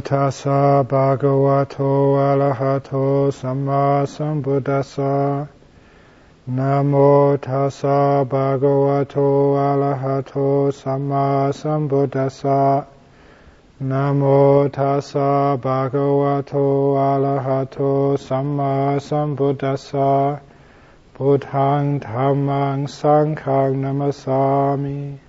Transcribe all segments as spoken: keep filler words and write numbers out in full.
tassa bhagavato arahato samma sambuddhassa. Namo tassa bhagavato arahato samma sambuddhassa. Namo tassa bhagavato arahato samma sambuddhassa. Buddhaṃ dhammāṃ saṅghāṃ namasāmi.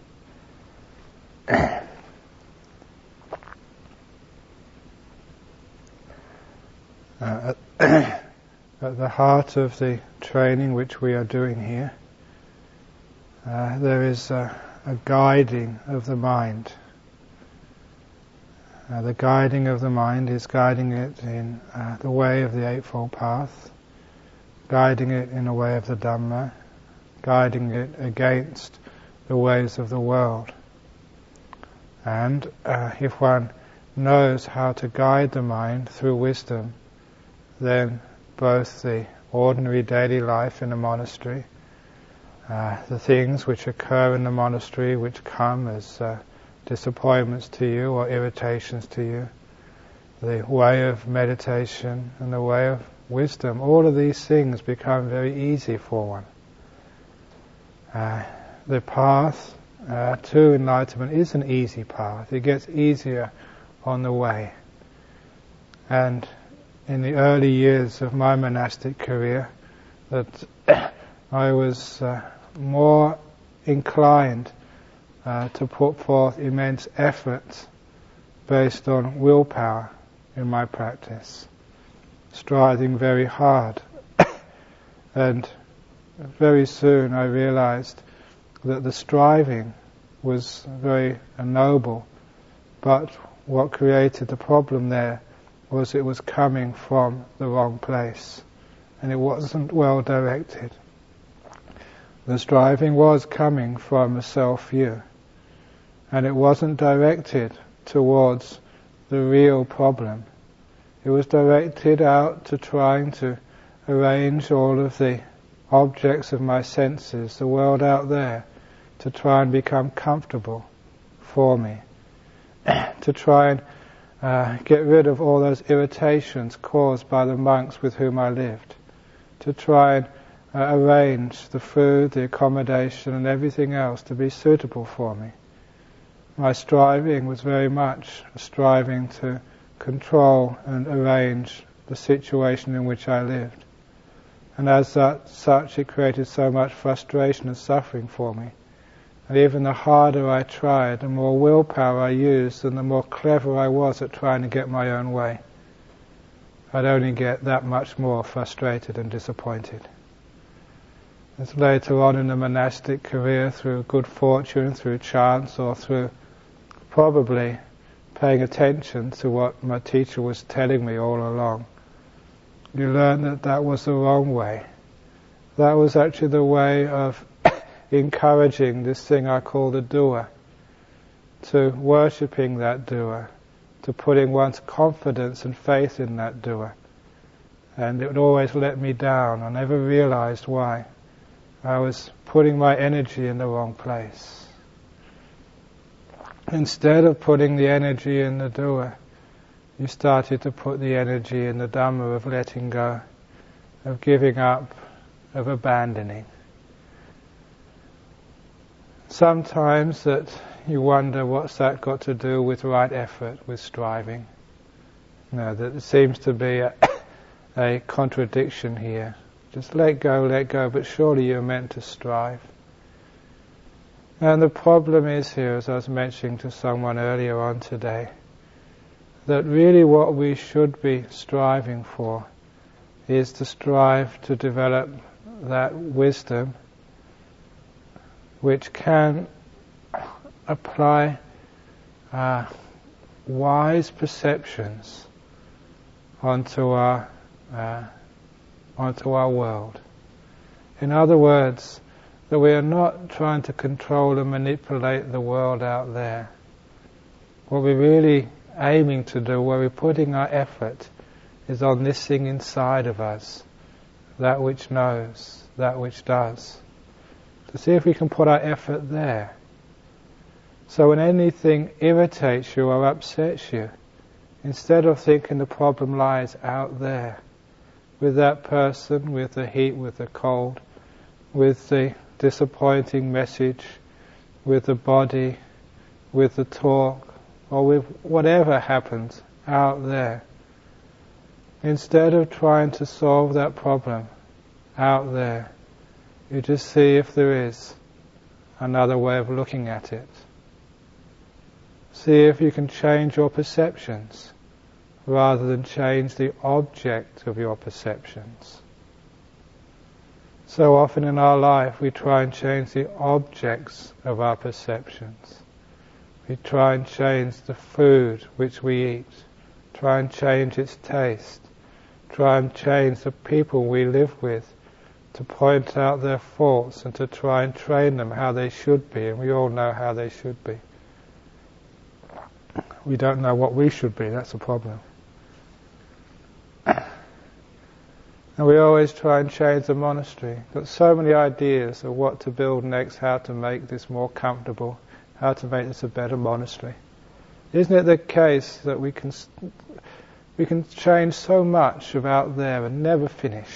Uh, at the heart of the training which we are doing here, uh, there is a, a guiding of the mind. Uh, the guiding of the mind is guiding it in uh, the way of the Eightfold Path, guiding it in the way of the Dhamma, guiding it against the ways of the world. And uh, if one knows how to guide the mind through wisdom, then both the ordinary daily life in a monastery, uh, the things which occur in the monastery which come as uh, disappointments to you or irritations to you, the way of meditation and the way of wisdom, all of these things become very easy for one. Uh, the path uh, to enlightenment is an easy path. It gets easier on the way. And in the early years of my monastic career, that I was uh, more inclined uh, to put forth immense effort based on willpower in my practice, striving very hard. And very soon I realized that the striving was very noble, but what created the problem there was it was coming from the wrong place, and it wasn't well directed. The striving was coming from a self-view, and it wasn't directed towards the real problem. It was directed out to trying to arrange all of the objects of my senses, the world out there, to try and become comfortable for me, to try and Uh, get rid of all those irritations caused by the monks with whom I lived, to try and uh, arrange the food, the accommodation and everything else to be suitable for me. My striving was very much striving to control and arrange the situation in which I lived. And as that, such, it created so much frustration and suffering for me. And even the harder I tried, the more willpower I used, and the more clever I was at trying to get my own way, I'd only get that much more frustrated and disappointed. As later on in the monastic career, through good fortune, through chance, or through probably paying attention to what my teacher was telling me all along, you learn that that was the wrong way. That was actually the way of encouraging this thing I call the doer, to worshipping that doer, to putting one's confidence and faith in that doer. And it would always let me down. I never realized why. I was putting my energy in the wrong place. Instead of putting the energy in the doer, you started to put the energy in the Dhamma of letting go, of giving up, of abandoning. Sometimes that you wonder what's that got to do with right effort, with striving. No, that there seems to be a, a contradiction here. Just let go, let go, but surely you're meant to strive. And the problem is here, as I was mentioning to someone earlier on today, that really what we should be striving for is to strive to develop that wisdom which can apply uh, wise perceptions onto our uh, onto our world. In other words, that we are not trying to control and manipulate the world out there. What we're really aiming to do, where we're putting our effort, is on this thing inside of us, that which knows, that which does. To see if we can put our effort there. So when anything irritates you or upsets you, Instead of thinking the problem lies out there, with that person, with the heat, with the cold, with the disappointing message, with the body, with the talk, or with whatever happens out there. Instead of trying to solve that problem out there, you just see if there is another way of looking at it. See if you can change your perceptions rather than change the object of your perceptions. So often in our life we try and change the objects of our perceptions. We try and change the food which we eat, try and change its taste, try and change the people we live with, to point out their faults and to try and train them how they should be, and we all know how they should be. We don't know what we should be, that's the problem. And we always try and change the monastery. Got so many ideas of what to build next, how to make this more comfortable, how to make this a better monastery. Isn't it the case that we can we can change so much about there and never finish?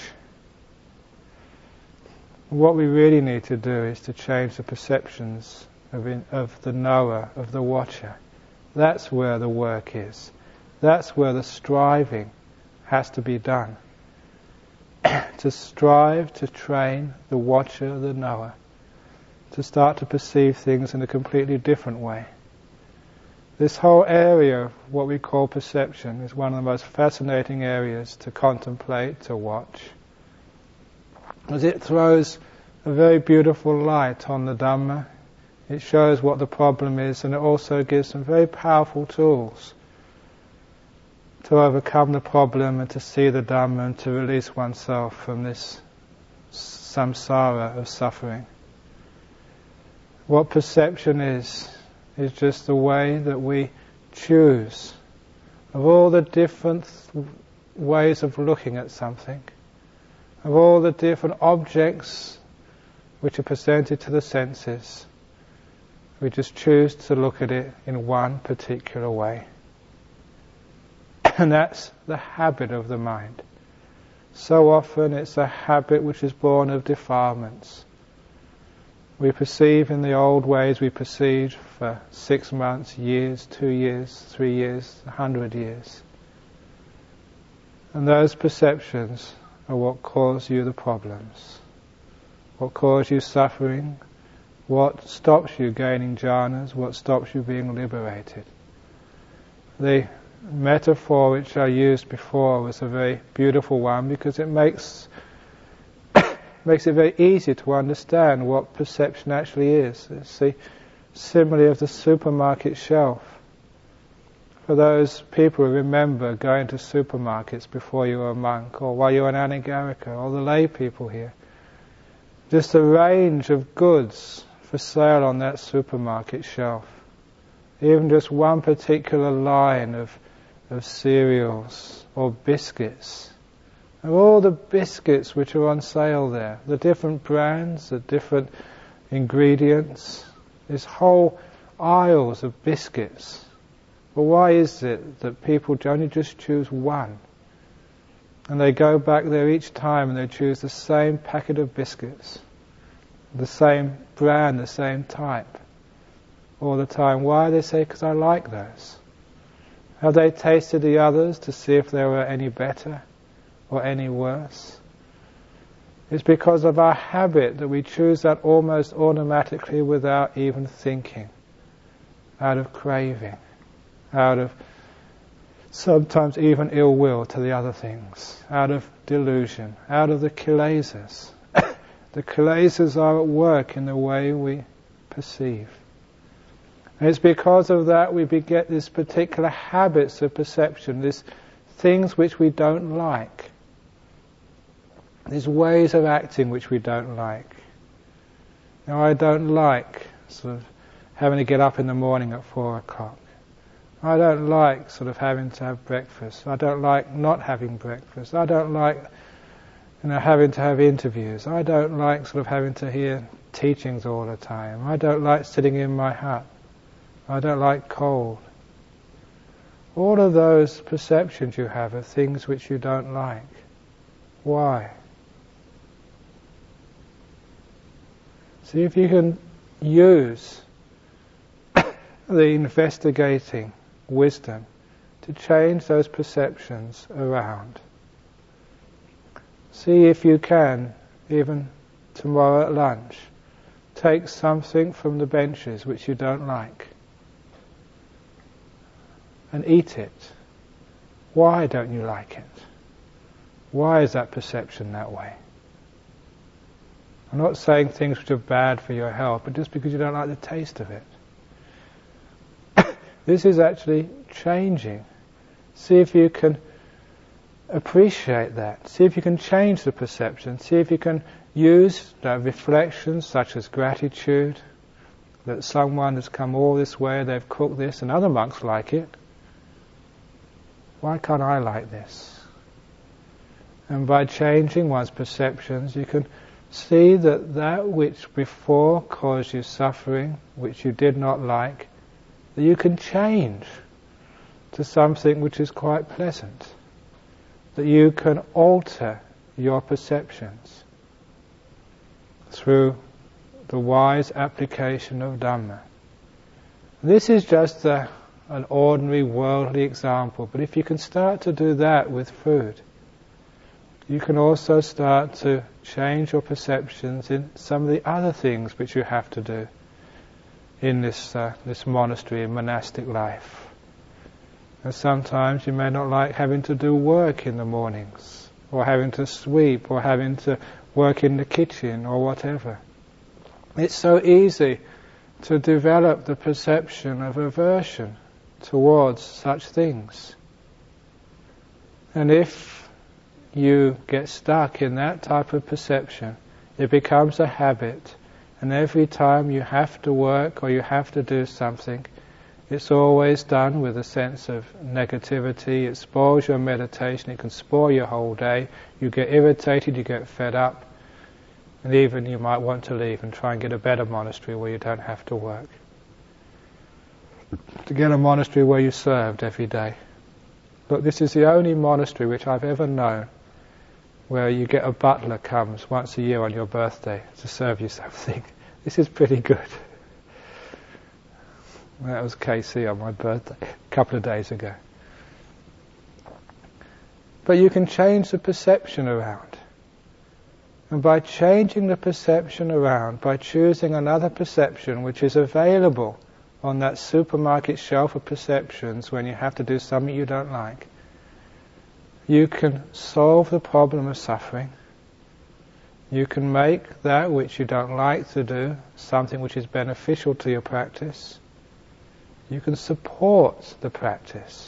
What we really need to do is to change the perceptions of, in, of the knower, of the watcher. That's where the work is. That's where the striving has to be done. To strive to train the watcher, the knower, to start to perceive things in a completely different way. This whole area of what we call perception is one of the most fascinating areas to contemplate, to watch, as it throws a very beautiful light on the Dhamma. It shows what the problem is, and it also gives some very powerful tools to overcome the problem and to see the Dhamma and to release oneself from this samsara of suffering. What perception is, is just the way that we choose of all the different th- ways of looking at something, of all the different objects which are presented to the senses. We just choose to look at it in one particular way. And that's the habit of the mind. So often it's a habit which is born of defilements. We perceive in the old ways we perceived for six months, years, two years, three years, a hundred years. And those perceptions are what cause you the problems, what cause you suffering, what stops you gaining jhanas, what stops you being liberated. The metaphor which I used before was a very beautiful one because it makes makes it very easy to understand what perception actually is. It's the simile of the supermarket shelf. For those people who remember going to supermarkets before you were a monk, or while you were an anagarika, or the lay people here, just a range of goods for sale on that supermarket shelf. Even just one particular line of of cereals or biscuits. Of all the biscuits which are on sale there, the different brands, the different ingredients, there's whole aisles of biscuits. But why is it that people only just choose one? And they go back there each time and they choose the same packet of biscuits, the same brand, the same type, all the time. Why? They say, because I like those. Have they tasted the others to see if they were any better or any worse? It's because of our habit that we choose that almost automatically without even thinking, out of craving, out of sometimes even ill will to the other things, out of delusion, out of the kilesas. The kilesas are at work in the way we perceive. And it's because of that we beget these particular habits of perception, these things which we don't like, these ways of acting which we don't like. Now, I don't like sort of having to get up in the morning at four o'clock. I don't like sort of having to have breakfast. I don't like not having breakfast. I don't like, you know, having to have interviews. I don't like sort of having to hear teachings all the time. I don't like sitting in my hut. I don't like cold. all of those perceptions you have of things which you don't like. Why? See if you can use the investigating wisdom to change those perceptions around. See if you can, even tomorrow at lunch, take something from the benches which you don't like and eat it. Why don't you like it? Why is that perception that way? I'm not saying things which are bad for your health, but just because you don't like the taste of it. This is actually changing. See if you can appreciate that. See if you can change the perception. See if you can use uh, reflections such as gratitude, that someone has come all this way, they've cooked this, and other monks like it. Why can't I like this? And by changing one's perceptions, you can see that that which before caused you suffering, which you did not like, that you can change to something which is quite pleasant. That you can alter your perceptions through the wise application of Dhamma. This is just a, an ordinary worldly example, but if you can start to do that with food, you can also start to change your perceptions in some of the other things which you have to do in this uh, this monastery and monastic life. And sometimes you may not like having to do work in the mornings, or having to sweep, or having to work in the kitchen, or whatever. It's so easy to develop the perception of aversion towards such things. And if you get stuck in that type of perception, it becomes a habit, and every time you have to work or you have to do something, it's always done with a sense of negativity. It spoils your meditation, it can spoil your whole day. You get irritated, you get fed up, and even you might want to leave and try and get a better monastery where you don't have to work. To get a monastery where you served every day. Look, this is the only monastery which I've ever known where you get a butler comes once a year on your birthday to serve you something. This is pretty good. That was K C on my birthday a couple of days ago. But you can change the perception around. And by changing the perception around, by choosing another perception which is available on that supermarket shelf of perceptions when you have to do something you don't like, you can solve the problem of suffering. You can make that which you don't like to do something which is beneficial to your practice. You can support the practice.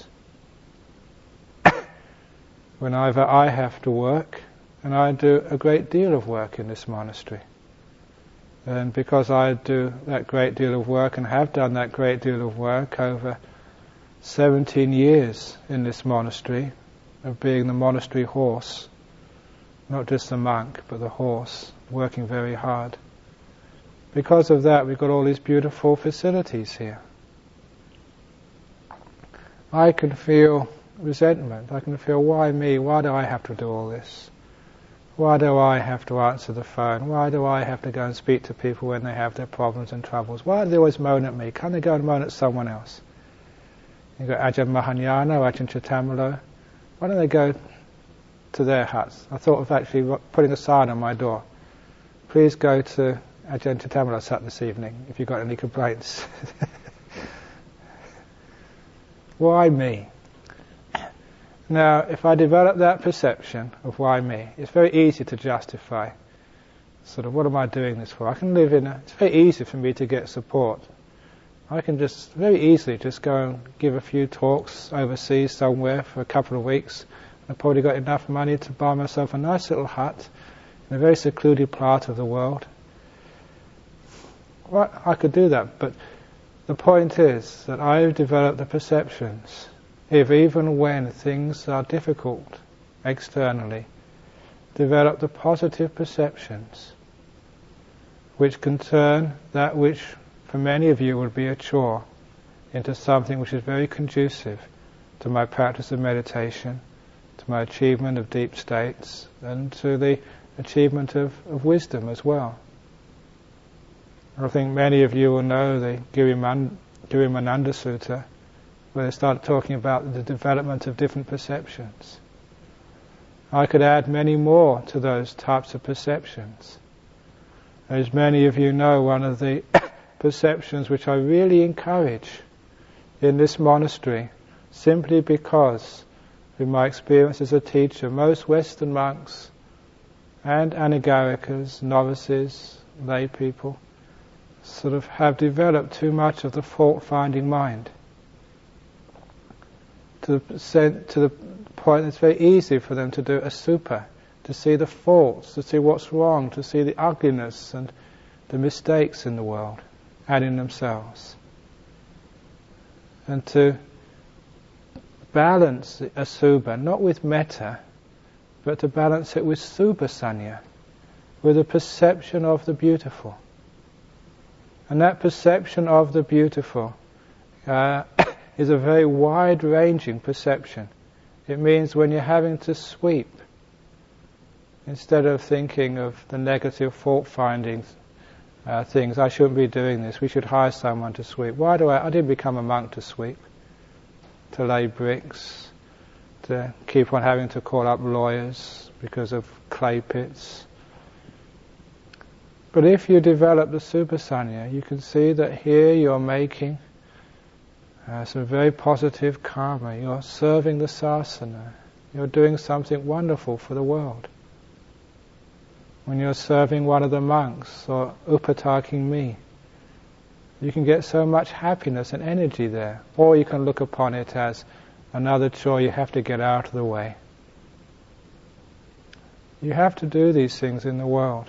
Whenever I have to work, and I do a great deal of work in this monastery, and because I do that great deal of work and have done that great deal of work over seventeen years in this monastery, of being the monastery horse, not just the monk, but the horse, working very hard. Because of that, we've got all these beautiful facilities here. I can feel resentment. I can feel, why me? Why do I have to do all this? Why do I have to answer the phone? Why do I have to go and speak to people when they have their problems and troubles? Why do they always moan at me? Can't they go and moan at someone else? You've got Ajahn Mahayana, Ajahn Chittamalo. Why don't they go to their huts? I thought of actually putting a sign on my door. Please go to Ajahn Chittamalo's hut this evening if you've got any complaints. Why me? Now, if I develop that perception of why me, it's very easy to justify sort of, what am I doing this for? I can live in a, it's very easy for me to get support. I can just very easily just go and give a few talks overseas somewhere for a couple of weeks. I've probably got enough money to buy myself a nice little hut in a very secluded part of the world. Well, I could do that, but the point is that I've developed the perceptions, if even when things are difficult externally, develop the positive perceptions which can turn that which for many of you would be a chore into something which is very conducive to my practice of meditation, to my achievement of deep states, and to the achievement of, of wisdom as well. I think many of you will know the Giriman, Girimananda Sutta, where they start talking about the development of different perceptions. I could add many more to those types of perceptions. As many of you know, one of the perceptions which I really encourage in this monastery, simply because, in my experience as a teacher, most Western monks and anagarikas, novices, lay people, sort of have developed too much of the fault-finding mind, to the, to the point that it's very easy for them to do a super, to see the faults, to see what's wrong, to see the ugliness and the mistakes in the world and in themselves. And to balance asubha, not with metta, but to balance it with subhasanya, with a perception of the beautiful. And that perception of the beautiful uh, is a very wide-ranging perception. It means when you're having to sweep, instead of thinking of the negative fault-finding uh, things, I shouldn't be doing this, we should hire someone to sweep. Why do I? I didn't become a monk to sweep, to lay bricks, to keep on having to call up lawyers because of clay pits. But if you develop the subhasanya, you can see that here you're making uh, some very positive karma. You're serving the sasana. You're doing something wonderful for the world. When you're serving one of the monks or upataking me, you can get so much happiness and energy there. Or you can look upon it as another chore you have to get out of the way. You have to do these things in the world.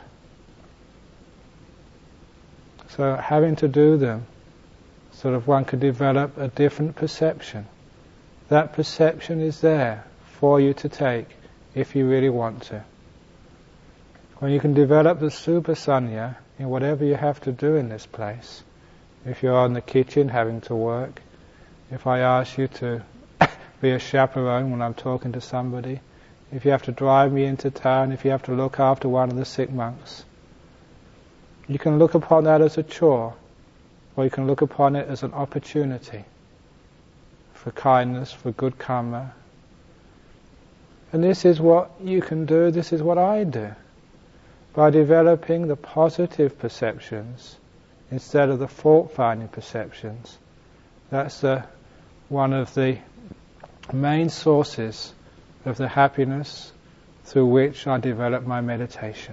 So having to do them, sort of one could develop a different perception. That perception is there for you to take if you really want to. When you can develop the subhasanya in whatever you have to do in this place, if you're in the kitchen having to work, if I ask you to be a chaperone when I'm talking to somebody, if you have to drive me into town, if you have to look after one of the sick monks, you can look upon that as a chore, or you can look upon it as an opportunity for kindness, for good karma. And this is what you can do, this is what I do. By developing the positive perceptions instead of the fault-finding perceptions, that's the, one of the main sources of the happiness through which I develop my meditation.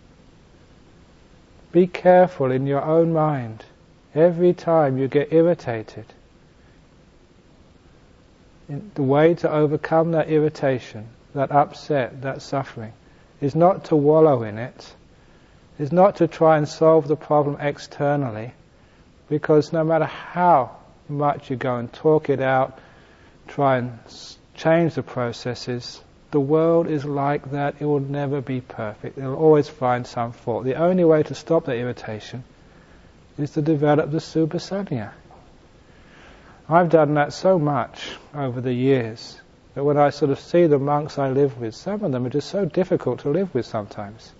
Be careful in your own mind. Every time you get irritated, the way to overcome that irritation, that upset, that suffering, is not to wallow in it, is not to try and solve the problem externally, because no matter how much you go and talk it out, try and change the processes, the world is like that. It will never be perfect. It will always find some fault. The only way to stop that irritation is to develop the subhasanya. I've done that so much over the years that when I sort of see the monks I live with, some of them are just so difficult to live with sometimes.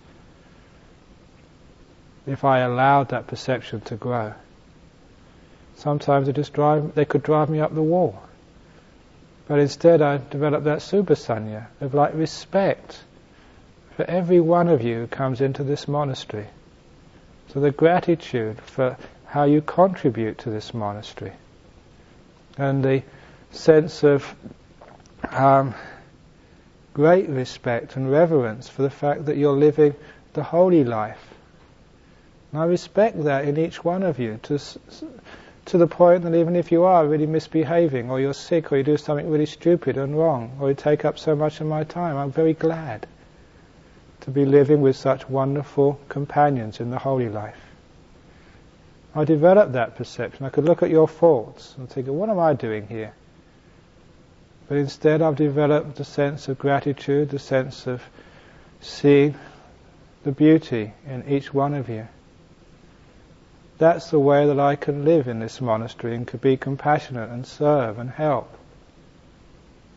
If I allowed that perception to grow, sometimes they just drive, they could drive me up the wall. But instead I developed that subhasanya of like respect for every one of you who comes into this monastery. So the gratitude for how you contribute to this monastery. And the sense of um, great respect and reverence for the fact that you're living the holy life. And I respect that in each one of you to to the point that even if you are really misbehaving, or you're sick, or you do something really stupid and wrong, or you take up so much of my time, I'm very glad to be living with such wonderful companions in the holy life. I developed that perception. I could look at your faults and think, what am I doing here? But instead I've developed the sense of gratitude, the sense of seeing the beauty in each one of you. That's the way that I can live in this monastery and could be compassionate and serve and help.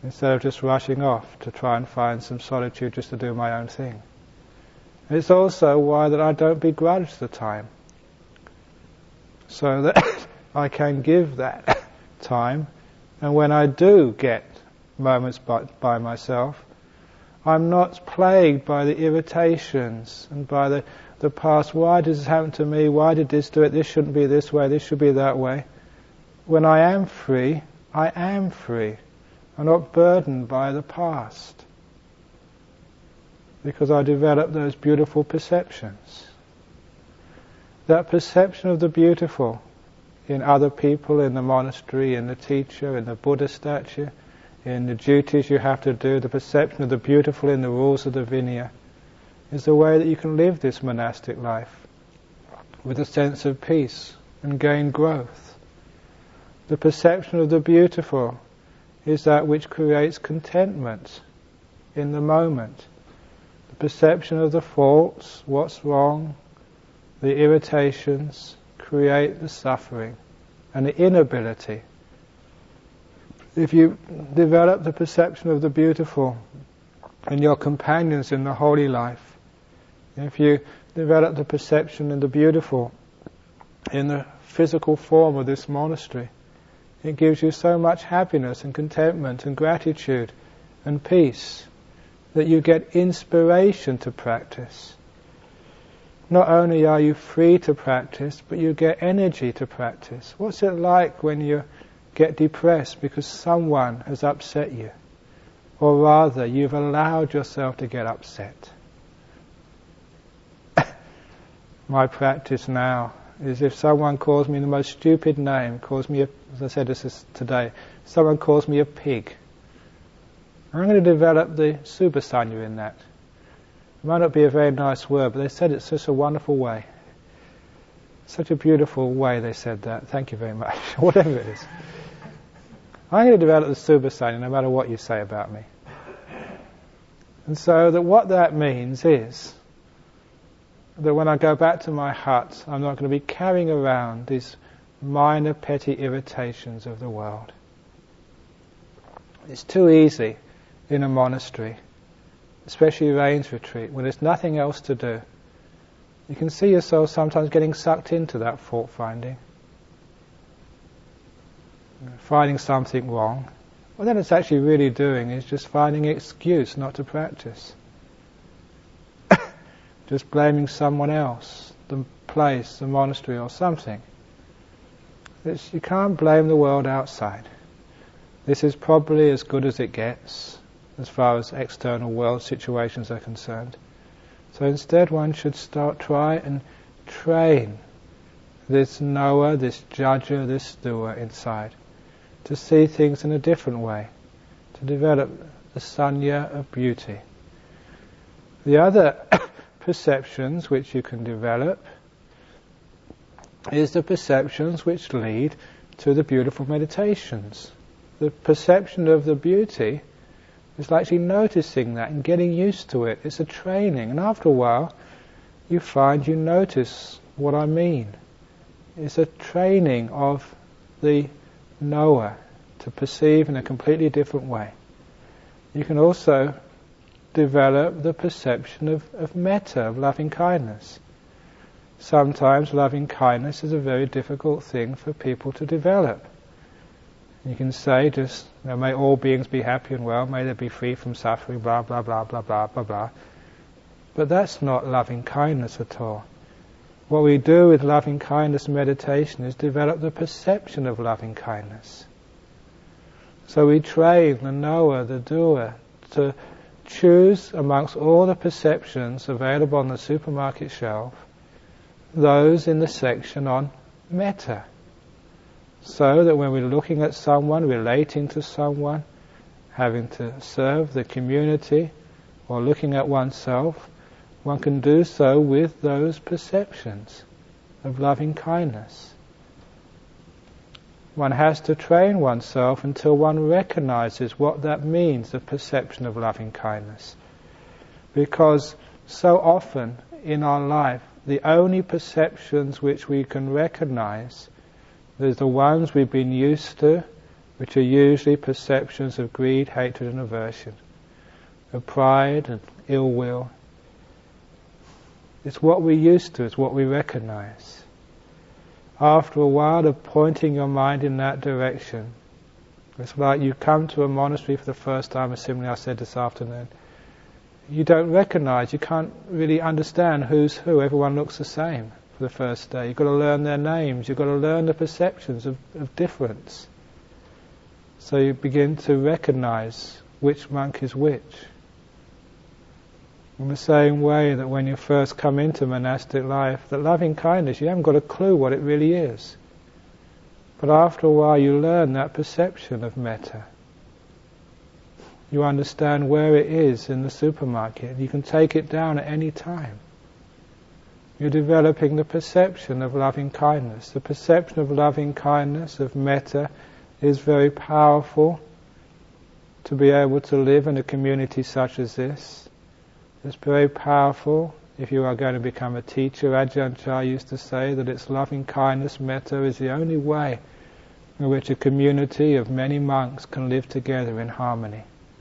instead of just rushing off to try and find some solitude just to do my own thing. It's also why that I don't begrudge the time, so that I can give that time, and when I do get moments by, by myself, I'm not plagued by the irritations and by the, the past. Why did this happen to me? Why did this do it? This shouldn't be this way. This should be that way. When I am free, I am free. I'm not burdened by the past, because I develop those beautiful perceptions. That perception of the beautiful in other people, in the monastery, in the teacher, in the Buddha statue, in the duties you have to do, the perception of the beautiful in the rules of the Vinaya, is the way that you can live this monastic life with a sense of peace and gain growth. The perception of the beautiful is that which creates contentment in the moment. The perception of the faults, what's wrong, the irritations, create the suffering and the inability. If you develop the perception of the beautiful in your companions in the holy life, if you develop the perception of the beautiful in the physical form of this monastery, it gives you so much happiness and contentment and gratitude and peace that you get inspiration to practice. Not only are you free to practice, but you get energy to practice. What's it like when you get depressed because someone has upset you? Or rather, you've allowed yourself to get upset. My practice now is if someone calls me the most stupid name, calls me, a, as I said this is today, someone calls me a pig, I'm going to develop the subasanya in that. It might not be a very nice word, but they said it's such a wonderful way. Such a beautiful way they said that. Thank you very much. Whatever it is. I'm going to develop the subasanya no matter what you say about me. And so that what that means is that when I go back to my hut, I'm not going to be carrying around these minor petty irritations of the world. It's too easy in a monastery, especially rains retreat, when there's nothing else to do. You can see yourself sometimes getting sucked into that fault finding, finding something wrong. What then it's actually really doing is just finding an excuse not to practice. Just blaming someone else, the place, the monastery or something. It's, you can't blame the world outside. This is probably as good as it gets as far as external world situations are concerned. So instead one should start try and train this knower, this judger, this doer inside to see things in a different way, to develop the sanya of beauty. The other perceptions which you can develop is the perceptions which lead to the beautiful meditations. The perception of the beauty is actually noticing that and getting used to it. It's a training, and after a while you find you notice what I mean. It's a training of the knower to perceive in a completely different way. You can also develop the perception of, of metta, of loving kindness. Sometimes loving kindness is a very difficult thing for people to develop. You can say just, you know, may all beings be happy and well, may they be free from suffering, blah, blah, blah, blah, blah, blah, blah. But that's not loving kindness at all. What we do with loving kindness meditation is develop the perception of loving kindness. So we train the knower, the doer, to choose amongst all the perceptions available on the supermarket shelf, those in the section on metta. So that when we're looking at someone, relating to someone, having to serve the community, or looking at oneself, one can do so with those perceptions of loving kindness. One has to train oneself until one recognizes what that means, the perception of loving kindness. Because so often in our life, the only perceptions which we can recognize, there's the ones we've been used to, which are usually perceptions of greed, hatred and aversion, of pride and ill will. It's what we're used to, it's what we recognize. After a while of pointing your mind in that direction, it's like you come to a monastery for the first time, as similarly I said this afternoon. You don't recognize, you can't really understand who's who. Everyone looks the same for the first day. You've got to learn their names, you've got to learn the perceptions of, of difference. So you begin to recognize which monk is which. In the same way that when you first come into monastic life, that loving kindness, you haven't got a clue what it really is. But after a while you learn that perception of metta. You understand where it is in the supermarket. You can take it down at any time. You're developing the perception of loving kindness. The perception of loving kindness, of metta, is very powerful to be able to live in a community such as this. It's very powerful if you are going to become a teacher. Ajahn Chah used to say that it's loving kindness, metta, is the only way in which a community of many monks can live together in harmony.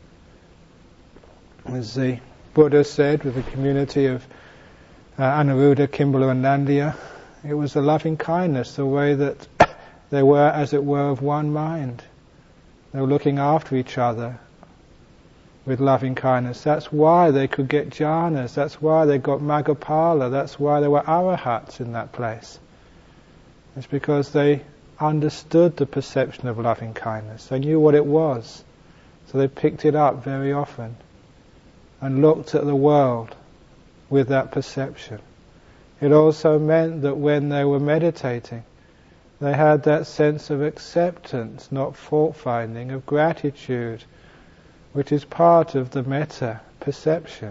As the Buddha said with the community of uh, Anuruddha, Kimberla and Nandiya, it was the loving kindness, the way that they were, as it were, of one mind. They were looking after each other with loving kindness. That's why they could get jhanas, that's why they got Maggapala, that's why there were arahats in that place. It's because they understood the perception of loving kindness. They knew what it was, so they picked it up very often and looked at the world with that perception. It also meant that when they were meditating, they had that sense of acceptance, not fault-finding, of gratitude, which is part of the metta perception.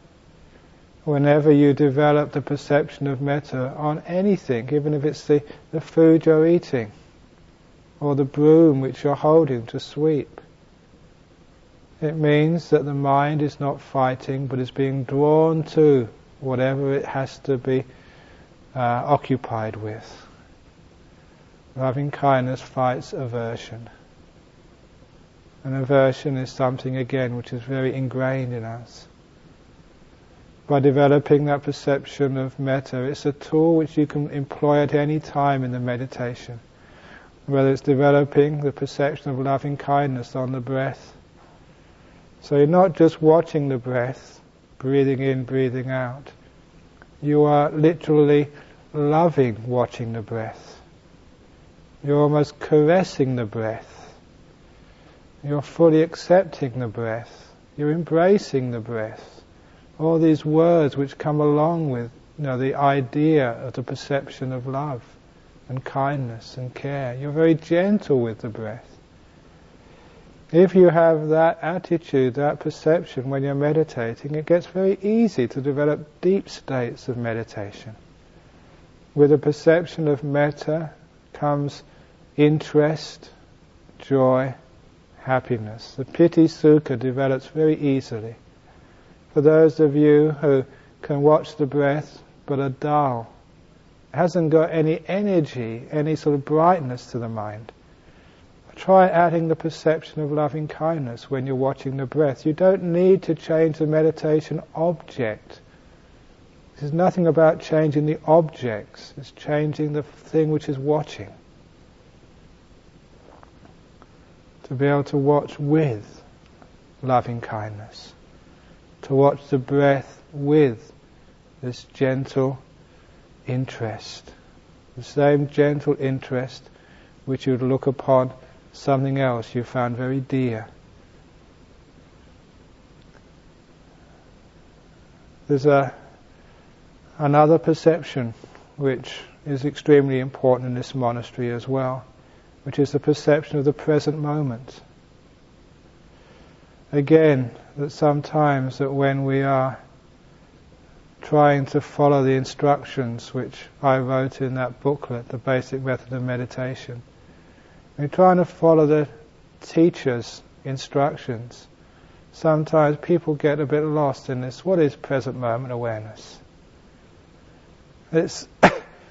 Whenever you develop the perception of metta on anything, even if it's the, the food you're eating, or the broom which you're holding to sweep, it means that the mind is not fighting, but is being drawn to whatever it has to be uh, occupied with. Loving kindness fights aversion. And aversion is something, again, which is very ingrained in us. By developing that perception of metta, it's a tool which you can employ at any time in the meditation. Whether it's developing the perception of loving kindness on the breath. So you're not just watching the breath, breathing in, breathing out. You are literally loving watching the breath. You're almost caressing the breath. You're fully accepting the breath. You're embracing the breath. All these words which come along with, you know, the idea of the perception of love and kindness and care. You're very gentle with the breath. If you have that attitude, that perception when you're meditating, it gets very easy to develop deep states of meditation. With a perception of metta comes interest, joy, happiness. The piti sukha develops very easily. For those of you who can watch the breath but are dull, hasn't got any energy, any sort of brightness to the mind, try adding the perception of loving kindness when you're watching the breath. You don't need to change the meditation object. There's nothing about changing the objects, it's changing the thing which is watching. To be able to watch with loving kindness, to watch the breath with this gentle interest, the same gentle interest which you would look upon something else you found very dear. There's a another perception which is extremely important in this monastery as well, which is the perception of the present moment. Again, that sometimes that when we are trying to follow the instructions which I wrote in that booklet, The Basic Method of Meditation, we're trying to follow the teacher's instructions. Sometimes people get a bit lost in this. What is present moment awareness? It's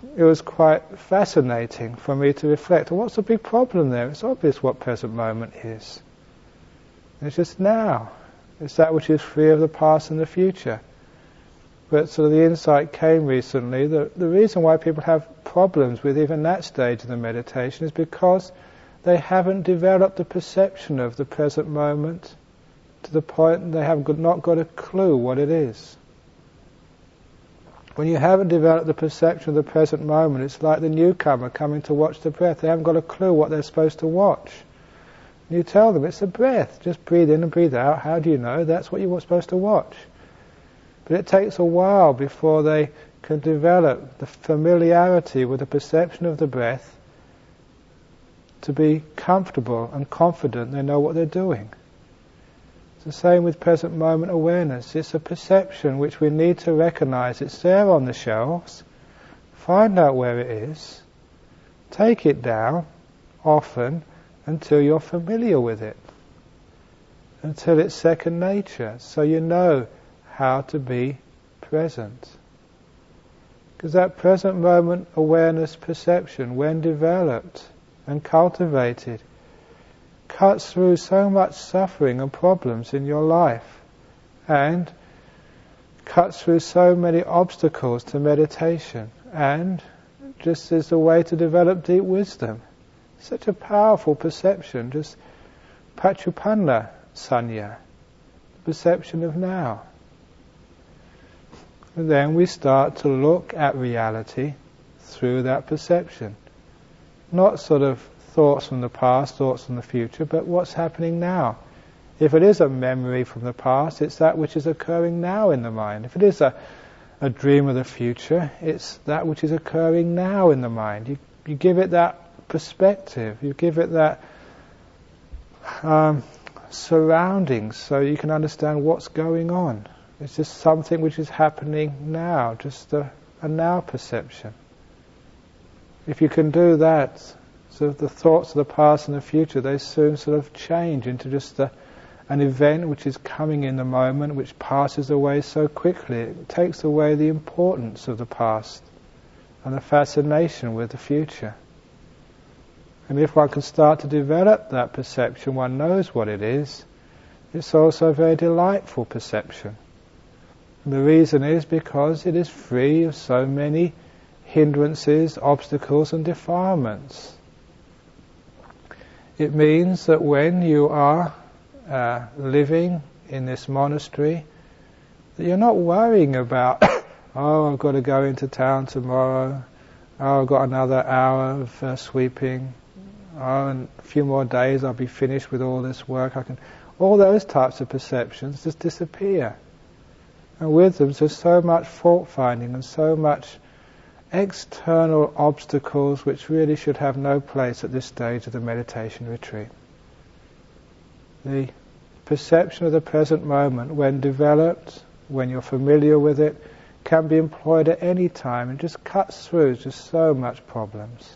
it was quite fascinating for me to reflect, well, what's the big problem there? It's obvious what present moment is. It's just now. It's that which is free of the past and the future. But sort of the insight came recently that the reason why people have problems with even that stage of the meditation is because they haven't developed the perception of the present moment to the point they have not got a clue what it is. When you haven't developed the perception of the present moment, it's like the newcomer coming to watch the breath. They haven't got a clue what they're supposed to watch. You tell them, it's a breath. Just breathe in and breathe out. How do you know? That's what you're supposed to watch. But it takes a while before they can develop the familiarity with the perception of the breath to be comfortable and confident they know what they're doing. It's the same with present moment awareness. It's a perception which we need to recognize. It's there on the shelves. Find out where it is. Take it down often until you're familiar with it. Until it's second nature. So you know how to be present. Because that present moment awareness perception, when developed and cultivated, cuts through so much suffering and problems in your life, and cuts through so many obstacles to meditation, and just is a way to develop deep wisdom. Such a powerful perception, just pachupanna sanya, perception of now. And then we start to look at reality through that perception. Not sort of thoughts from the past, thoughts from the future, but what's happening now. If it is a memory from the past, it's that which is occurring now in the mind. If it is a, a dream of the future, it's that which is occurring now in the mind. You, you give it that perspective, you give it that um, surroundings so you can understand what's going on. It's just something which is happening now, just a, a now perception. If you can do that, so the thoughts of the past and the future, they soon sort of change into just a, an event which is coming in the moment, which passes away so quickly. It takes away the importance of the past and the fascination with the future. And if one can start to develop that perception, one knows what it is, it's also a very delightful perception. And the reason is because it is free of so many hindrances, obstacles and defilements. It means that when you are uh, living in this monastery, that you're not worrying about, oh, I've got to go into town tomorrow, oh, I've got another hour of uh, sweeping, oh, in a few more days I'll be finished with all this work. I can, all those types of perceptions just disappear. And with them there's so much fault-finding and so much external obstacles which really should have no place at this stage of the meditation retreat. The perception of the present moment, when developed, when you're familiar with it, can be employed at any time and just cuts through just so much problems.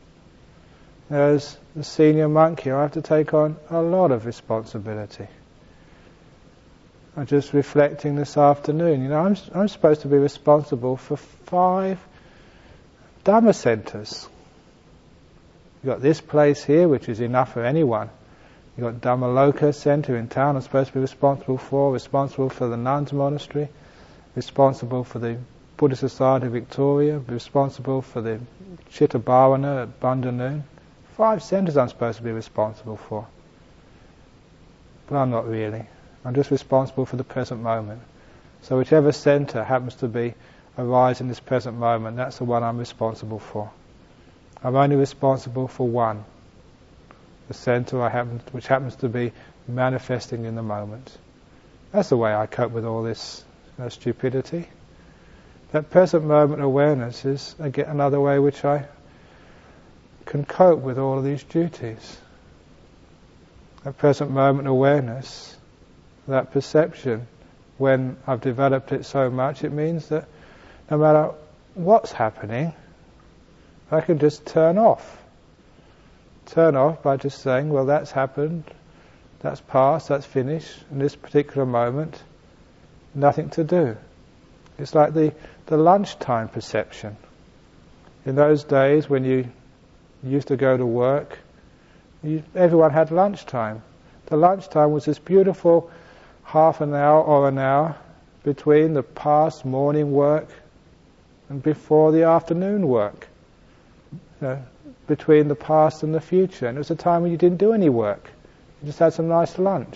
As the senior monk here, I have to take on a lot of responsibility. I'm just reflecting this afternoon, you know, I'm, I'm supposed to be responsible for five Dhamma centres. You've got this place here, which is enough for anyone. You've got Dhammaloka centre in town I'm supposed to be responsible for, responsible for the nuns monastery, responsible for the Buddhist Society of Victoria, responsible for the Chitta Bhavana at Bandanoon. Five centres I'm supposed to be responsible for. But I'm not really. I'm just responsible for the present moment. So whichever centre happens to be arise in this present moment, that's the one I'm responsible for. I'm only responsible for one, the centre I happen, which happens to be manifesting in the moment. That's the way I cope with all this uh, stupidity. That present moment awareness is again another way which I can cope with all of these duties. That present moment awareness, that perception, when I've developed it so much, it means that no matter what's happening, I can just turn off. Turn off by just saying, well, that's happened, that's past, that's finished, in this particular moment, nothing to do. It's like the, the lunchtime perception. In those days when you used to go to work, you, everyone had lunchtime. The lunchtime was this beautiful half an hour or an hour between the past morning work and before the afternoon work. You know, between the past and the future. And it was a time when you didn't do any work. You just had some nice lunch.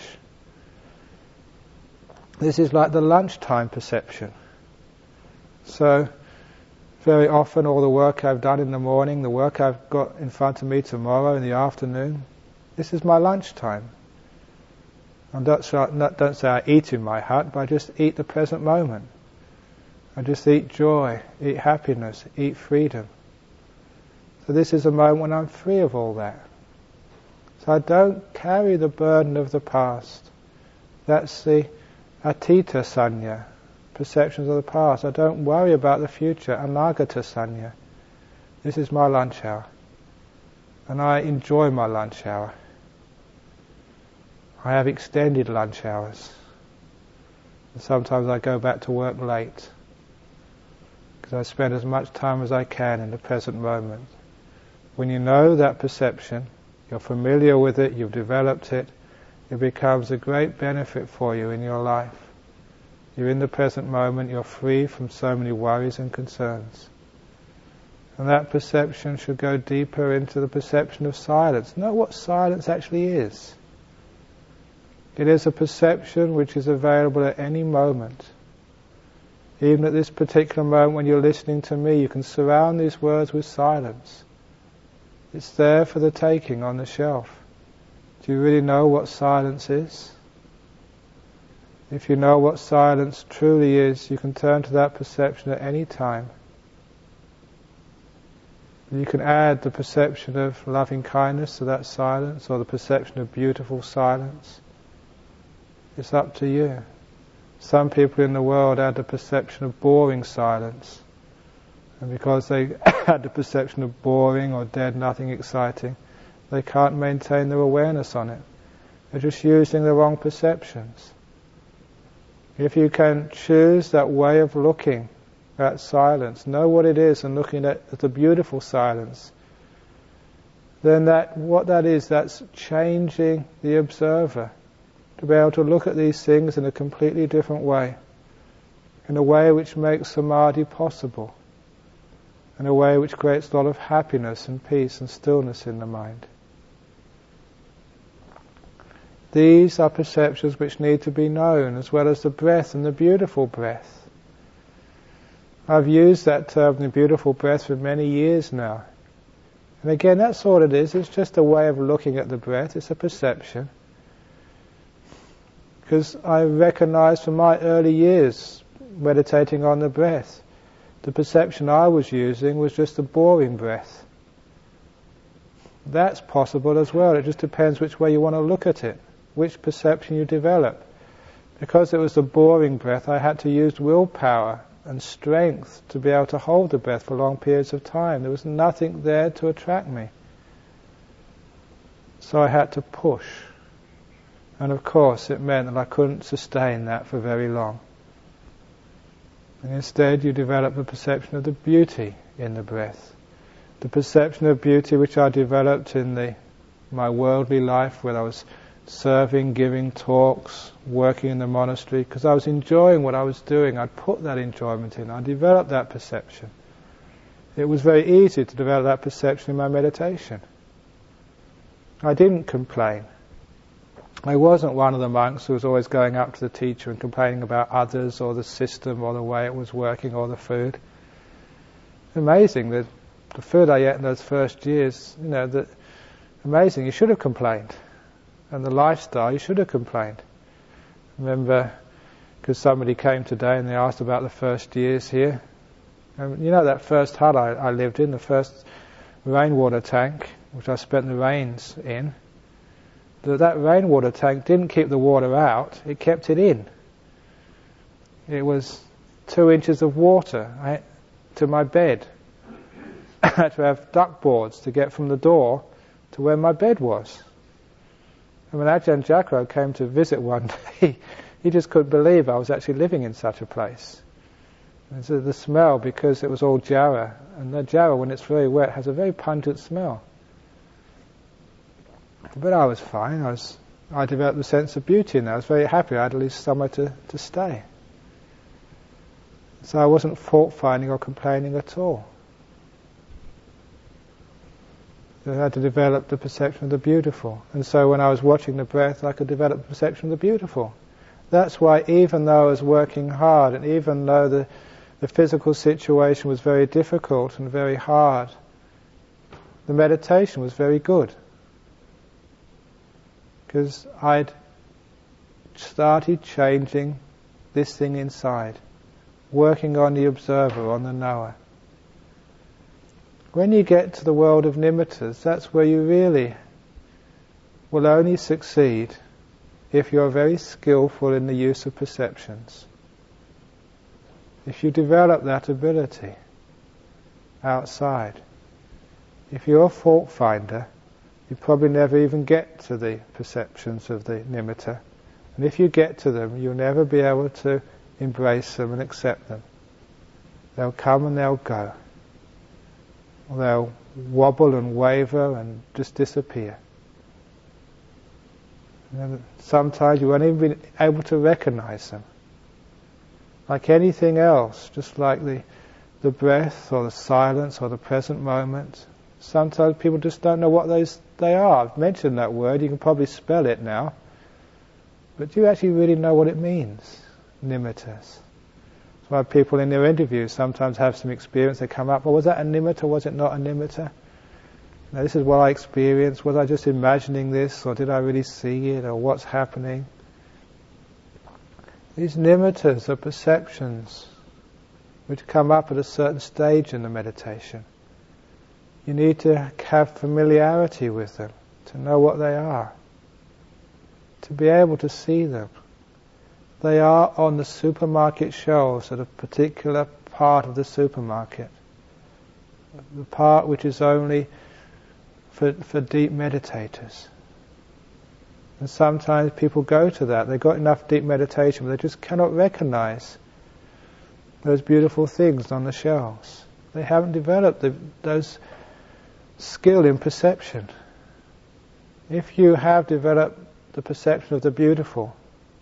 This is like the lunchtime perception. So, very often all the work I've done in the morning, the work I've got in front of me tomorrow in the afternoon, this is my lunchtime. And don't, don't say I eat in my hut, but I just eat the present moment. I just eat joy, eat happiness, eat freedom. So this is a moment when I'm free of all that. So I don't carry the burden of the past. That's the atita sanya, perceptions of the past. I don't worry about the future, anagata sanya. This is my lunch hour. And I enjoy my lunch hour. I have extended lunch hours. And sometimes I go back to work late, because I spend as much time as I can in the present moment. When you know that perception, you're familiar with it, you've developed it, it becomes a great benefit for you in your life. You're in the present moment, you're free from so many worries and concerns. And that perception should go deeper into the perception of silence. Know what silence actually is. It is a perception which is available at any moment. Even at this particular moment when you're listening to me, you can surround these words with silence. It's there for the taking on the shelf. Do you really know what silence is? If you know what silence truly is, you can turn to that perception at any time. You can add the perception of loving kindness to that silence, or the perception of beautiful silence. It's up to you. Some people in the world add the perception of boring silence. And because they had the perception of boring or dead, nothing exciting, they can't maintain their awareness on it. They're just using the wrong perceptions. If you can choose that way of looking at silence, know what it is and looking at the beautiful silence, then that what that is, that's changing the observer to be able to look at these things in a completely different way, in a way which makes samadhi possible, in a way which creates a lot of happiness and peace and stillness in the mind. These are perceptions which need to be known, as well as the breath and the beautiful breath. I've used that term, the beautiful breath, for many years now. And again, that's all it is. It's just a way of looking at the breath. It's a perception. Because I recognised from my early years meditating on the breath, the perception I was using was just a boring breath. That's possible as well. It just depends which way you want to look at it, which perception you develop. Because it was a boring breath, I had to use willpower and strength to be able to hold the breath for long periods of time. There was nothing there to attract me. So I had to push. And of course it meant that I couldn't sustain that for very long. And instead you develop the perception of the beauty in the breath. The perception of beauty which I developed in the my worldly life, where I was serving, giving talks, working in the monastery, because I was enjoying what I was doing. I'd put that enjoyment in. I developed that perception. It was very easy to develop that perception in my meditation. I didn't complain. I wasn't one of the monks who was always going up to the teacher and complaining about others or the system or the way it was working or the food. Amazing, the, the food I ate in those first years, you know, the, amazing, you should have complained. And the lifestyle, you should have complained. Remember, because somebody came today and they asked about the first years here. And you know that first hut I, I lived in, the first rainwater tank, which I spent the rains in, that that rainwater tank didn't keep the water out, it kept it in. It was two inches of water I, to my bed. I had to have duck boards to get from the door to where my bed was. And when Ajahn Jacro came to visit one day, he just couldn't believe I was actually living in such a place. And so the smell, because it was all jhara, and the jhara, when it's very wet, has a very pungent smell. But I was fine. I was, I developed a sense of beauty in that. I was very happy. I had at least somewhere to, to stay. So I wasn't fault-finding or complaining at all. I had to develop the perception of the beautiful. And so when I was watching the breath, I could develop the perception of the beautiful. That's why even though I was working hard, and even though the, the physical situation was very difficult and very hard, the meditation was very good. Because I'd started changing this thing inside, working on the observer, on the knower. When you get to the world of nimittas, that's where you really will only succeed if you're very skillful in the use of perceptions. If you develop that ability outside, if you're a fault finder, you probably never even get to the perceptions of the nimitta. And if you get to them, you'll never be able to embrace them and accept them. They'll come and they'll go. They'll wobble and waver and just disappear. And sometimes you won't even be able to recognize them. Like anything else, just like the, the breath or the silence or the present moment, sometimes people just don't know what those they are. I've mentioned that word, you can probably spell it now. But do you actually really know what it means? Nimittas. That's why people in their interviews sometimes have some experience, they come up, well, was that a nimitta, was it not a nimitta? Now, this is what I experienced, was I just imagining this, or did I really see it, or what's happening? These nimittas are perceptions which come up at a certain stage in the meditation. You need to have familiarity with them, to know what they are, to be able to see them. They are on the supermarket shelves at a particular part of the supermarket, the part which is only for, for deep meditators. And sometimes people go to that, they've got enough deep meditation, but they just cannot recognize those beautiful things on the shelves. They haven't developed the, those skill in perception. If you have developed the perception of the beautiful,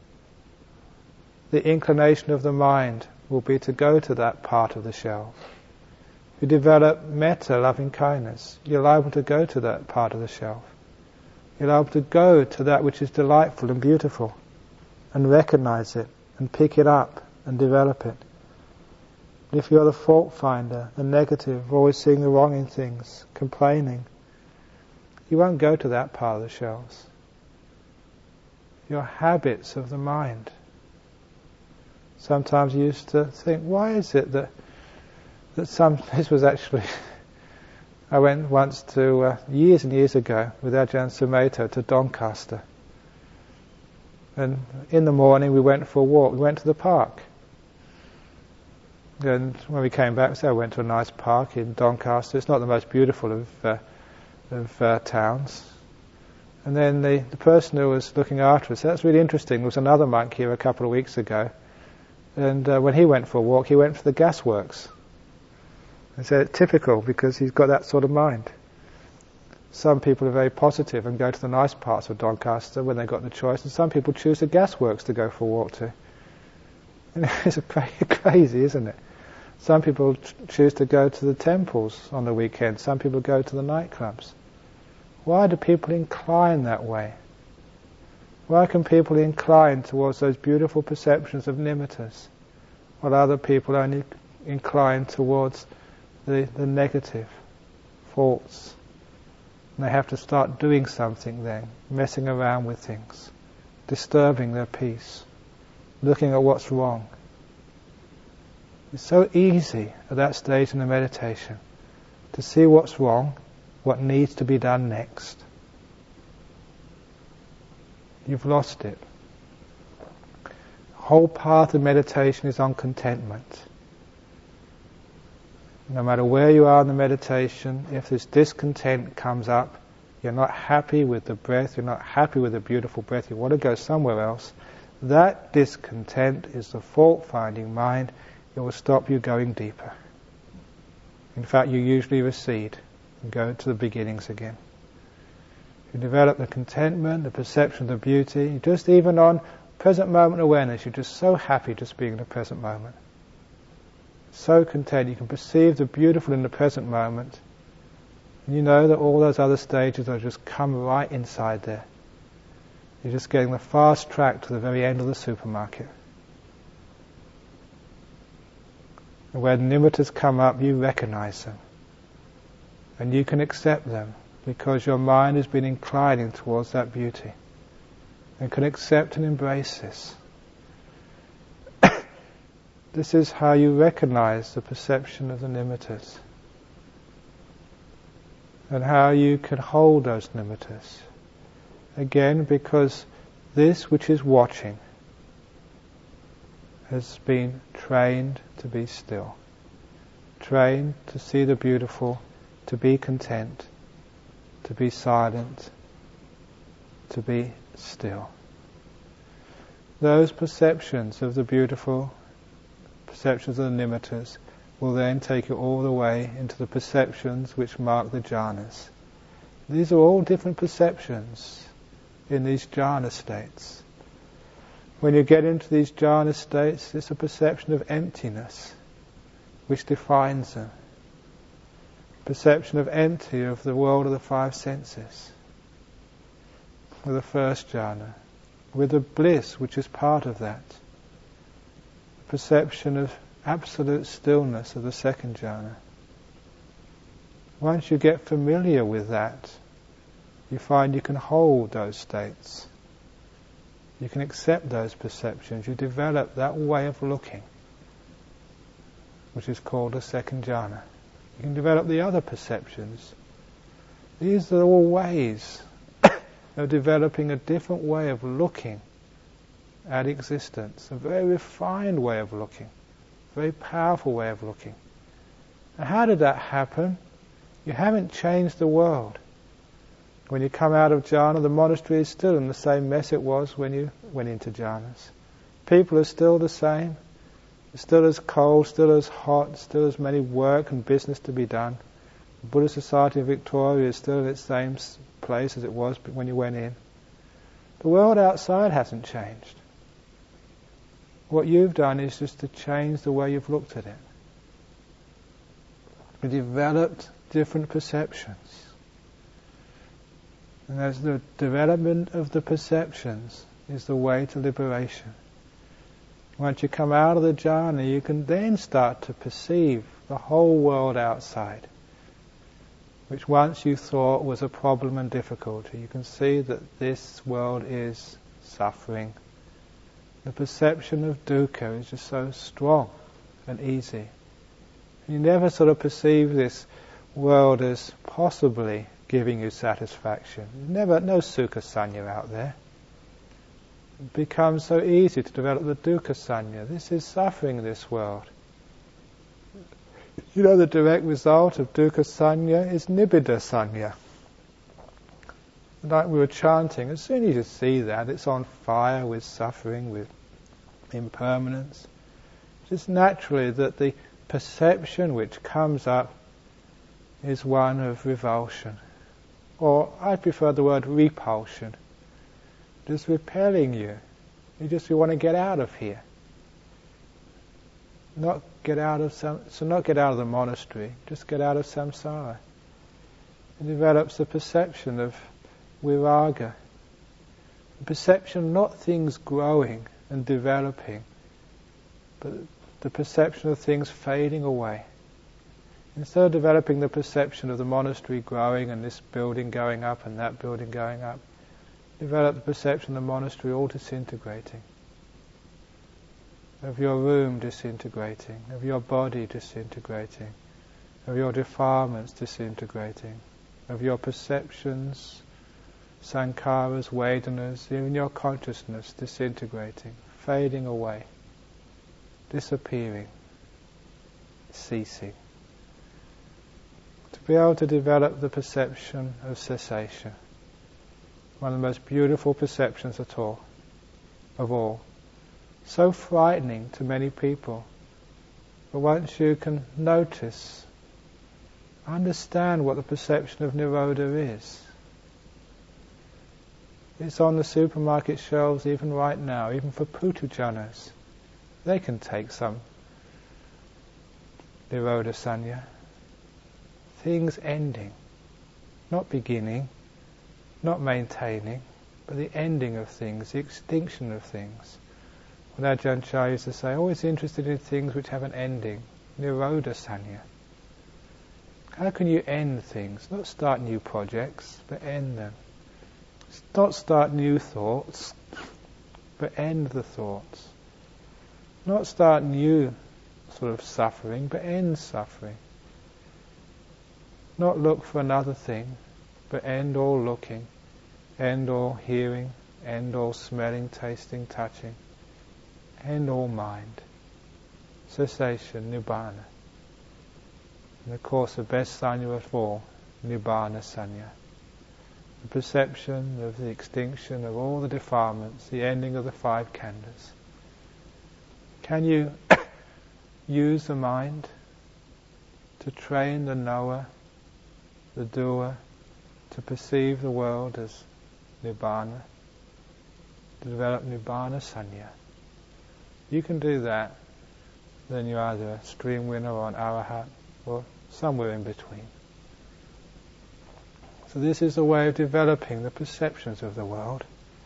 the inclination of the mind will be to go to that part of the shelf. If you develop metta, loving kindness, you're able to go to that part of the shelf. You're able to go to that which is delightful and beautiful and recognize it and pick it up and develop it. If you're the fault finder, the negative, always seeing the wrong in things, complaining, you won't go to that part of the shelves. Your habits of the mind. Sometimes you used to think, why is it that that some, this was actually, I went once to, uh, years and years ago, with Ajahn Sumedho to Doncaster. And in the morning we went for a walk, we went to the park. And when we came back, so I went to a nice park in Doncaster. It's not the most beautiful of uh, of uh, towns. And then the, the person who was looking after us, that's really interesting, there was another monk here a couple of weeks ago, and uh, when he went for a walk, he went for the gasworks. And so it's typical, because he's got that sort of mind. Some people are very positive and go to the nice parts of Doncaster when they've got the choice, and some people choose the gasworks to go for a walk to. And it's crazy, isn't it? Some people choose to go to the temples on the weekend. Some people go to the nightclubs. Why do people incline that way? Why can people incline towards those beautiful perceptions of nimittas, while other people only incline towards the, the negative, faults? And they have to start doing something then, messing around with things, disturbing their peace, looking at what's wrong. It's so easy at that stage in the meditation to see what's wrong, what needs to be done next. You've lost it. The whole path of meditation is on contentment. No matter where you are in the meditation, if this discontent comes up, you're not happy with the breath, you're not happy with the beautiful breath, you want to go somewhere else, that discontent is the fault-finding mind it will stop you going deeper. In fact, you usually recede and go to the beginnings again. You develop the contentment, the perception of the beauty, just even on present moment awareness, you're just so happy just being in the present moment. So content, you can perceive the beautiful in the present moment, and you know that all those other stages are just come right inside there. You're just getting the fast track to the very end of the supermarket. And when nimittas come up, you recognize them. And you can accept them, because your mind has been inclining towards that beauty. And can accept and embrace this. This is how you recognize the perception of the nimittas. And how you can hold those nimittas. Again, because this which is watching has been trained to be still. Trained to see the beautiful, to be content, to be silent, to be still. Those perceptions of the beautiful, perceptions of the nimittas, will then take you all the way into the perceptions which mark the jhanas. These are all different perceptions in these jhana states. When you get into these jhana states, it's a perception of emptiness which defines them. Perception of empty of the world of the five senses, with the first jhana, with the bliss which is part of that. Perception of absolute stillness of the second jhana. Once you get familiar with that, you find you can hold those states. You can accept those perceptions. You develop that way of looking, which is called a second jhana. You can develop the other perceptions. These are all ways of developing a different way of looking at existence, a very refined way of looking, a very powerful way of looking. And how did that happen? You haven't changed the world. When you come out of jhana, the monastery is still in the same mess it was when you went into jhanas. People are still the same, still as cold, still as hot, still as many work and business to be done. The Buddhist Society in Victoria is still in its same place as it was when you went in. The world outside hasn't changed. What you've done is just to change the way you've looked at it. You developed different perceptions. And as the development of the perceptions is the way to liberation. Once you come out of the jhana, you can then start to perceive the whole world outside, which once you thought was a problem and difficulty. You can see that this world is suffering. The perception of dukkha is just so strong and easy. You never sort of perceive this world as possibly giving you satisfaction. Never, no sukha sanya out there. It becomes so easy to develop the dukkha sanya. This is suffering in this world. You know, the direct result of dukkha sanya is nibbida sanya. Like we were chanting, as soon as you see that, it's on fire with suffering, with impermanence. It's naturally that the perception which comes up is one of revulsion. Or I prefer the word repulsion. Just repelling you. You just you want to get out of here. Not get out of some, so not get out of the monastery, just get out of samsara. It develops the perception of viraga. The perception not things growing and developing, but the perception of things fading away. Instead of developing the perception of the monastery growing and this building going up and that building going up, develop the perception of the monastery all disintegrating, of your room disintegrating, of your body disintegrating, of your defilements disintegrating, of your perceptions, sankharas, vedanas, even your consciousness disintegrating, fading away, disappearing, ceasing. To be able to develop the perception of cessation, one of the most beautiful perceptions at all, of all. So frightening to many people. But once you can notice, understand what the perception of Nirodha is. It's on the supermarket shelves even right now, even for putujanas. They can take some Nirodha Sanya. Things ending, not beginning, not maintaining, but the ending of things, the extinction of things. When Ajahn Chah used to say, always interested in things which have an ending, Nirodha Sanya. How can you end things? Not start new projects, but end them. Not start new thoughts, but end the thoughts. Not start new sort of suffering, but end suffering. Not look for another thing, but end all looking, end all hearing, end all smelling, tasting, touching, end all mind. Cessation, Nibbana. And of course the best sanya of all, Nibbana Sanya. The perception of the extinction of all the defilements, the ending of the five khandhas. Can you use the mind to train the knower, the doer, to perceive the world as Nibbana, to develop Nibbana Sanya? You can do that, then you're either a stream winner or an arahat, or somewhere in between. So this is a way of developing the perceptions of the world.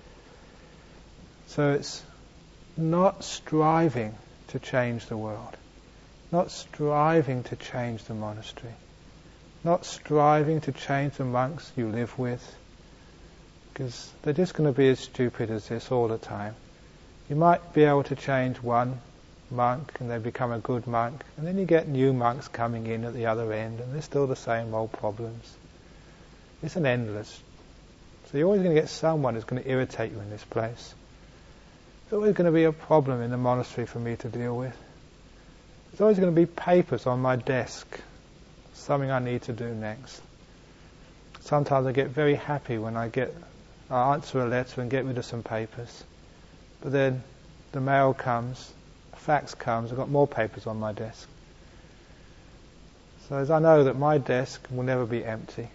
So it's not striving to change the world, not striving to change the monastery, not striving to change the monks you live with, because they're just going to be as stupid as this all the time. You might be able to change one monk and they become a good monk, and then you get new monks coming in at the other end and they're still the same old problems. It's an endless. So you're always going to get someone who's going to irritate you in this place. There's always going to be a problem in the monastery for me to deal with. There's always going to be papers on my desk, something I need to do next. Sometimes I get very happy when I get, I answer a letter and get rid of some papers. But then the mail comes, a fax comes, I've got more papers on my desk. So as I know that my desk will never be empty.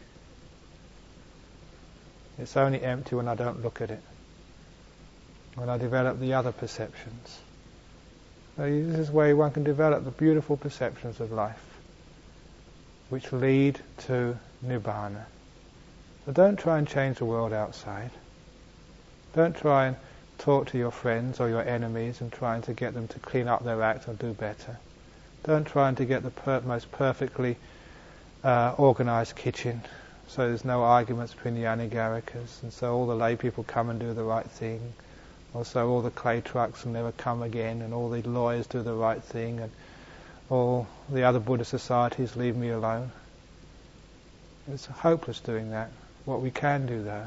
It's only empty when I don't look at it, when I develop the other perceptions. So this is where one can develop the beautiful perceptions of life, which lead to Nibbana. So don't try and change the world outside. Don't try and talk to your friends or your enemies and trying to get them to clean up their act or do better. Don't try and to get the per- most perfectly uh, organised kitchen, so there's no arguments between the anagarikas, and so all the lay people come and do the right thing. Also all the clay trucks will never come again, and all the lawyers do the right thing, and all the other Buddhist societies leave me alone. It's hopeless doing that. What we can do though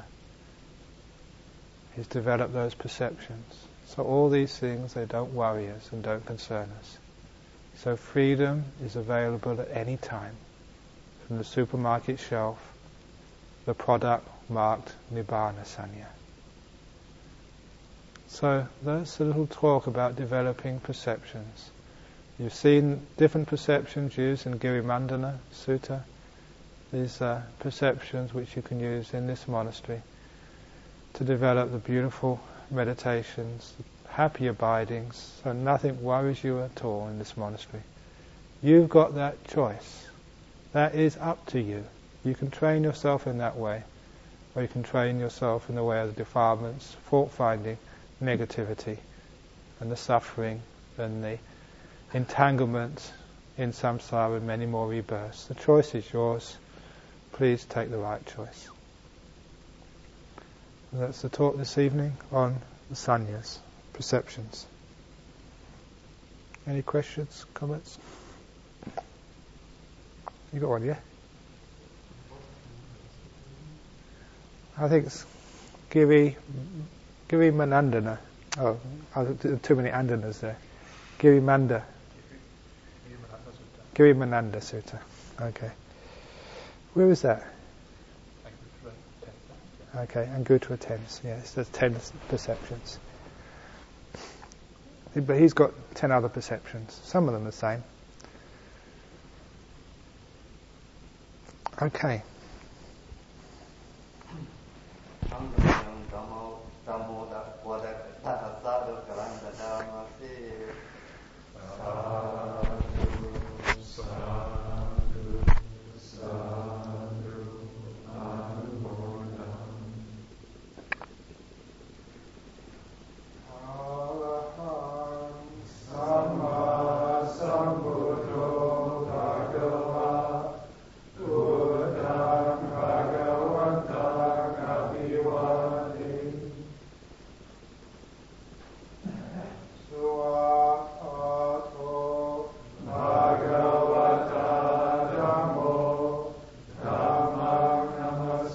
is develop those perceptions. So all these things, they don't worry us and don't concern us. So freedom is available at any time from the supermarket shelf, the product marked Nibbana Sanya. So that's a little talk about developing perceptions. You've seen different perceptions used in Girimandana Sutta. These are perceptions which you can use in this monastery to develop the beautiful meditations, happy abidings, so nothing worries you at all in this monastery. You've got that choice. That is up to you. You can train yourself in that way, or you can train yourself in the way of the defilements, fault-finding, negativity, and the suffering, and the entanglement in samsara and many more rebirths. The choice is yours. Please take the right choice. And that's the talk this evening on the sannyas, perceptions. Any questions, comments? You got one, yeah? I think it's Giri, Giri Manandana. Oh, too many andanas there. Giri Manda. Giri Mananda Sutta. Okay. Where is that? Okay, Anguttara tens. Yes, there's ten perceptions. But he's got ten other perceptions. Some of them are the same. Okay.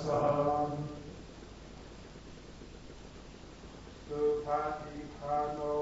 Supatipano